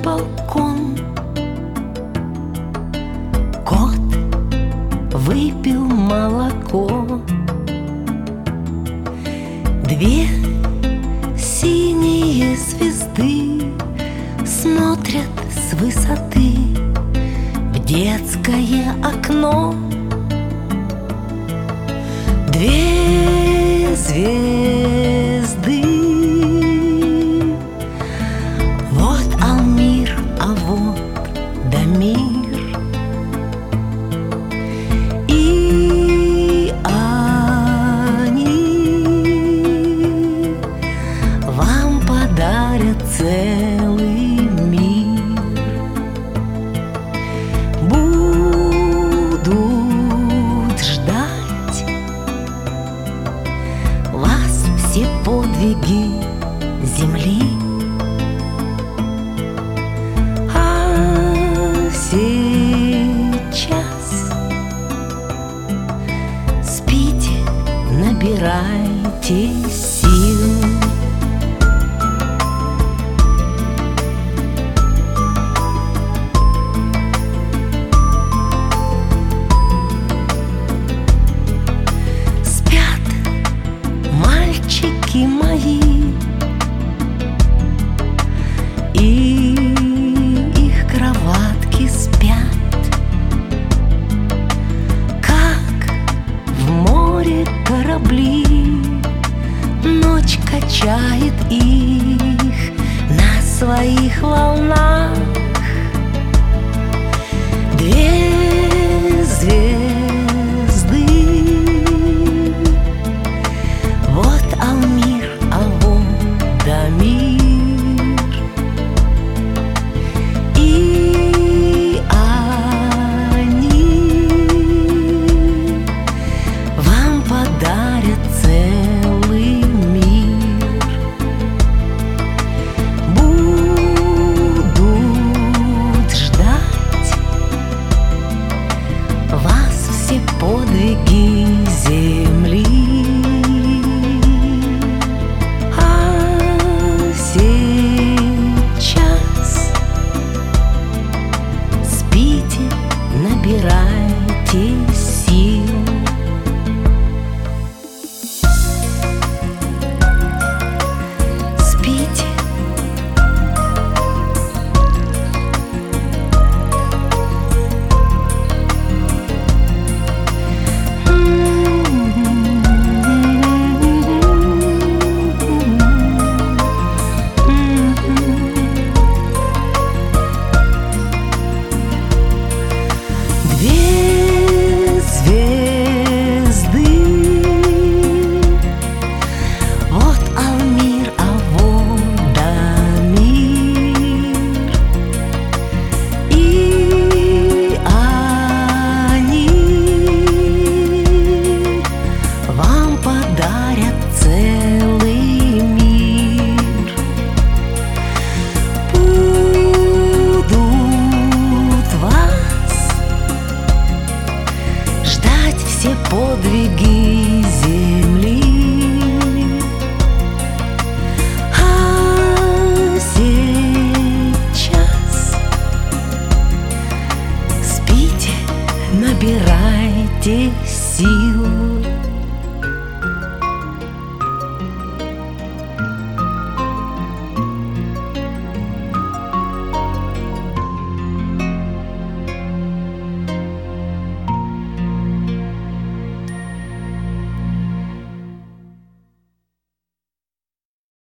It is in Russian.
балкон. Кот выпил молоко. Две синие звезды смотрят с высоты в детское окно. Две звезды. Вот Алмир, а вот Дамир. И они вам подарят целый мир. Будут ждать вас все подвиги земли. А сейчас спите, набирайте сил. Спят мальчики мои, и их кроватки спят, как в море корабли. Ночь качает их на своих волнах. Две звезды. Вот Алмир, а вот Дамир. И они вам подарят целый мир. Будут ждать вас все подвиги земли. А сейчас спите, набирайте сил. Спите. Две звезды. Вот Алмир, а вот Дамир. И они вам подарят целый мир. Будут вас ждать все подвиги земли. А сейчас спите, набирайте сил.